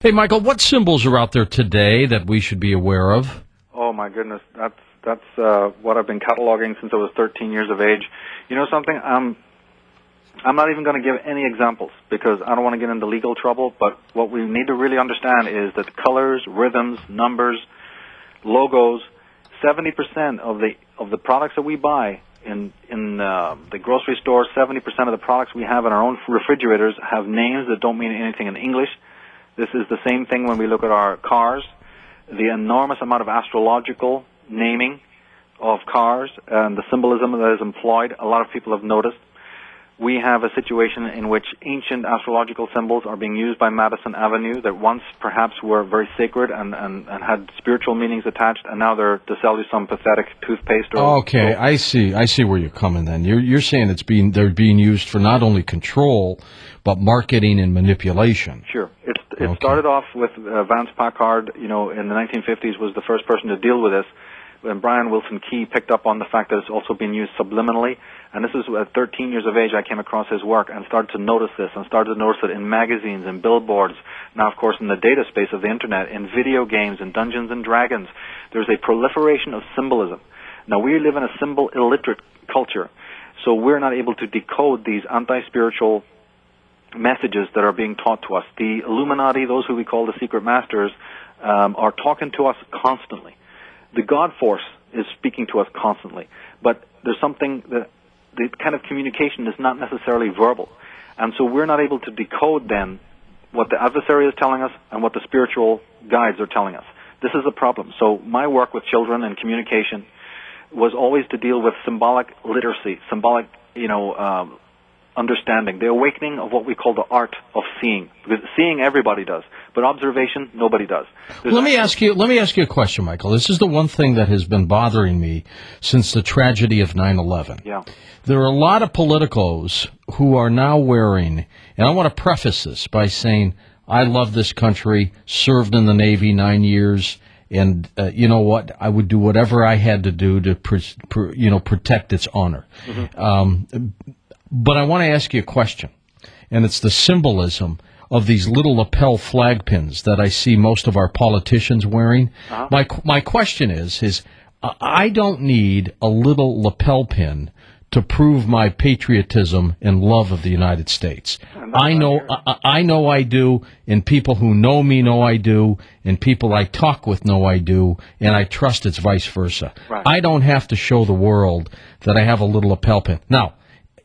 Hey, Michael, what symbols are out there today that we should be aware of? Oh my goodness, that's what I've been cataloging since I was 13 years of age. You know something? I'm not even going to give any examples because I don't want to get into legal trouble. But what we need to really understand is that colors, rhythms, numbers, logos, 70% of the products that we buy in the grocery store, 70% of the products we have in our own refrigerators have names that don't mean anything in English. This is the same thing when we look at our cars. The enormous amount of astrological naming of cars and the symbolism that is employed, a lot of people have noticed. We have a situation in which ancient astrological symbols are being used by Madison Avenue that once perhaps were very sacred and had spiritual meanings attached, and now they're to sell you some pathetic toothpaste. Okay, I see where you're coming then. You're saying they're being used for not only control, but marketing and manipulation. Sure. It started off with Vance Packard, in the 1950s was the first person to deal with this. When Brian Wilson Key picked up on the fact that it's also being used subliminally, and this is at 13 years of age I came across his work and started to notice this, and started to notice it in magazines and billboards. Now, of course, in the data space of the Internet, in video games and Dungeons and Dragons, there's a proliferation of symbolism. Now, we live in a symbol-illiterate culture, so we're not able to decode these anti-spiritual messages that are being taught to us. The Illuminati, those who we call the secret masters, are talking to us constantly. The God force is speaking to us constantly, but there's something that the kind of communication is not necessarily verbal, and so we're not able to decode then what the adversary is telling us and what the spiritual guides are telling us. This is a problem. So my work with children and communication was always to deal with symbolic literacy, symbolic, understanding, the awakening of what we call the art of seeing. Because seeing everybody does, but observation nobody does. Let me ask you a question, Michael. This is the one thing that has been bothering me since the tragedy of 9/11. Yeah. There are a lot of politicos who are now wearing, and I want to preface this by saying, I love this country, served in the Navy 9 years, and you know what? I would do whatever I had to do to protect its honor. Mm-hmm. But I want to ask you a question, and it's the symbolism of these little lapel flag pins that I see most of our politicians wearing. Uh-huh. My question is I don't need a little lapel pin to prove my patriotism and love of the United States. I know I do, and people who know me know I do, and people I talk with know I do, and I trust it's vice versa. Right. I don't have to show the world that I have a little lapel pin. Now,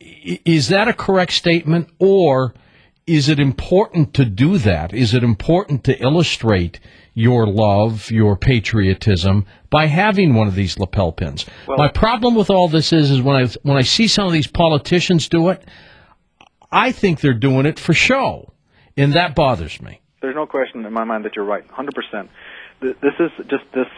is that a correct statement, or is it important to do that? Is it important to illustrate your love, your patriotism, by having one of these lapel pins? Well, my problem with all this is when I see some of these politicians do it, I think they're doing it for show, and that bothers me. There's no question in my mind that you're right, 100%. This is just this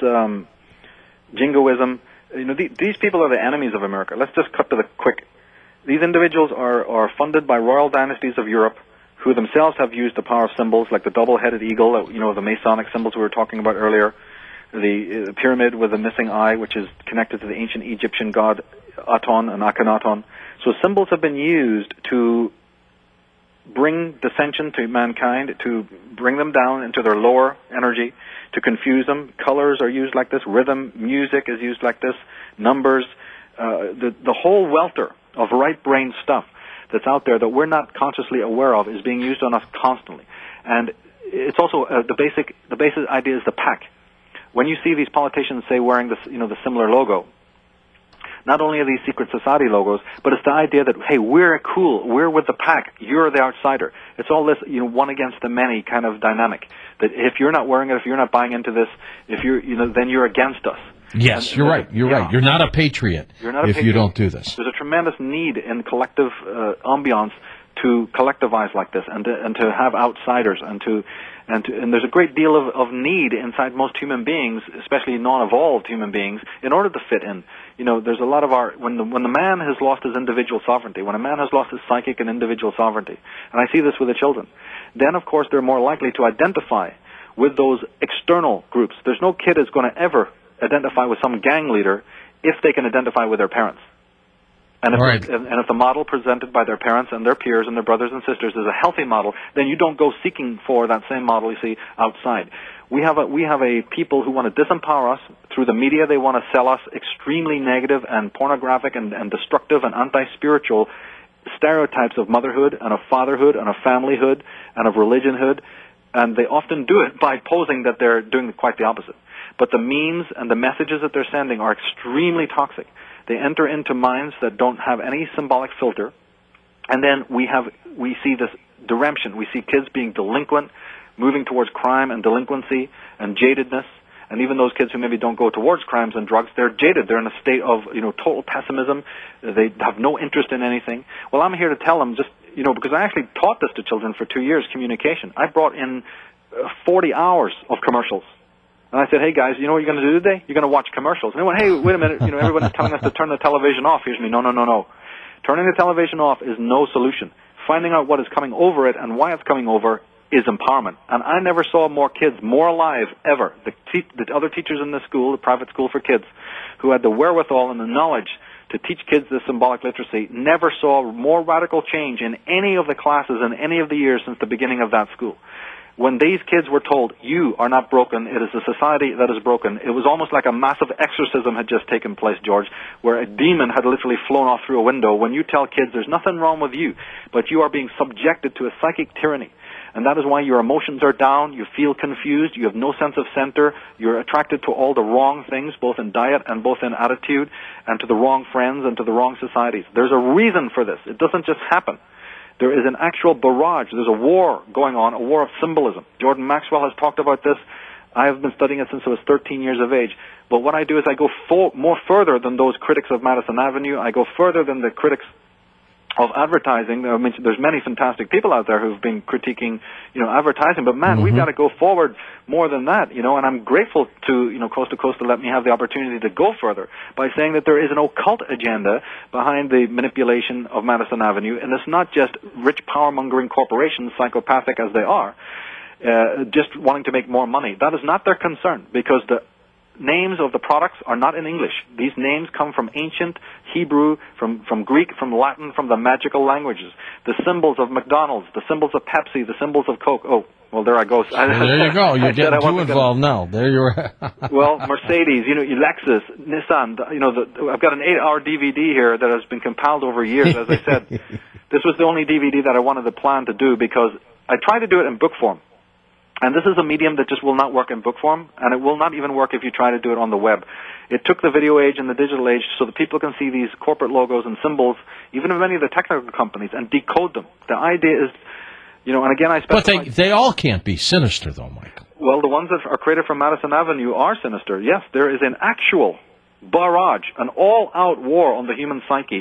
jingoism. These people are the enemies of America. Let's just cut to the quick. These individuals are funded by royal dynasties of Europe, who themselves have used the power of symbols like the double-headed eagle, the Masonic symbols we were talking about earlier, the pyramid with the missing eye, which is connected to the ancient Egyptian god Aton and Akhenaton. So symbols have been used to bring dissension to mankind, to bring them down into their lower energy, to confuse them. Colors are used like this. Rhythm, music is used like this. Numbers, the whole welter of right-brain stuff that's out there that we're not consciously aware of is being used on us constantly. And it's also the basic idea is the pack. When you see these politicians, say, wearing this, the similar logo, not only are these secret society logos, but it's the idea that, hey, we're cool, we're with the pack, you're the outsider. It's all this, one against the many kind of dynamic. That if you're not wearing it, if you're not buying into this, if you're, then you're against us. Yes, you're right. You're right. You're not a patriot if you don't do this. There's a tremendous need in collective ambiance to collectivize like this, and to have outsiders, and there's a great deal of need inside most human beings, especially non-evolved human beings, in order to fit in. There's a lot of when the man has lost his individual sovereignty, when a man has lost his psychic and individual sovereignty, and I see this with the children, then of course they're more likely to identify with those external groups. There's no kid that's going to ever identify with some gang leader if they can identify with their parents. And if, Right. and if the model presented by their parents and their peers and their brothers and sisters is a healthy model, then you don't go seeking for that same model you see outside. We have a people who want to disempower us through the media. They want to sell us extremely negative and pornographic and destructive and anti-spiritual stereotypes of motherhood and of fatherhood and of familyhood and of religionhood, and they often do it by posing that they're doing quite the opposite. But the memes and the messages that they're sending are extremely toxic. They enter into minds that don't have any symbolic filter, and then we see this deremption. We see kids being delinquent, moving towards crime and delinquency and jadedness. And even those kids who maybe don't go towards crimes and drugs, they're jaded. They're in a state of, total pessimism. They have no interest in anything. Well, I'm here to tell them because I actually taught this to children for 2 years, communication. I brought in 40 hours of commercials. And I said, hey, guys, you know what you're going to do today? You're going to watch commercials. And they went, hey, wait a minute. Everybody's telling us to turn the television off. Here's me. No. Turning the television off is no solution. Finding out what is coming over it and why it's coming over is empowerment. And I never saw more kids more alive ever. The other teachers in the school, the private school for kids, who had the wherewithal and the knowledge to teach kids this symbolic literacy, never saw more radical change in any of the classes in any of the years since the beginning of that school. When these kids were told, you are not broken, it is a society that is broken, it was almost like a massive exorcism had just taken place, George, where a demon had literally flown off through a window. When you tell kids there's nothing wrong with you, but you are being subjected to a psychic tyranny. And that is why your emotions are down, you feel confused, you have no sense of center, you're attracted to all the wrong things, both in diet and both in attitude, and to the wrong friends and to the wrong societies. There's a reason for this. It doesn't just happen. There is an actual barrage. There's a war going on, a war of symbolism. Jordan Maxwell has talked about this. I have been studying it since I was 13 years of age. But what I do is I go more further than those critics of Madison Avenue. I go further than the critics of advertising. I mean, there's many fantastic people out there who've been critiquing, advertising. But man, we've got to go forward more than that, And I'm grateful to, Coast to Coast to let me have the opportunity to go further by saying that there is an occult agenda behind the manipulation of Madison Avenue, and it's not just rich power-mongering corporations, psychopathic as they are, just wanting to make more money. That is not their concern, because the names of the products are not in English. These names come from ancient Hebrew, from Greek, from Latin, from the magical languages. The symbols of McDonald's, the symbols of Pepsi, the symbols of Coke. Oh, well, there I go. There you go. You're getting too involved now. There you are. Well, Mercedes, Lexus, Nissan. I've got an 8-hour DVD here that has been compiled over years. As I said, this was the only DVD that I wanted to plan to do because I tried to do it in book form. And this is a medium that just will not work in book form, and it will not even work if you try to do it on the web. It took the video age and the digital age so that people can see these corporate logos and symbols, even of many of the technical companies, and decode them. The idea is, and again I specify... But they all can't be sinister, though, Michael. Well, the ones that are created from Madison Avenue are sinister. Yes, there is an actual barrage, an all-out war on the human psyche.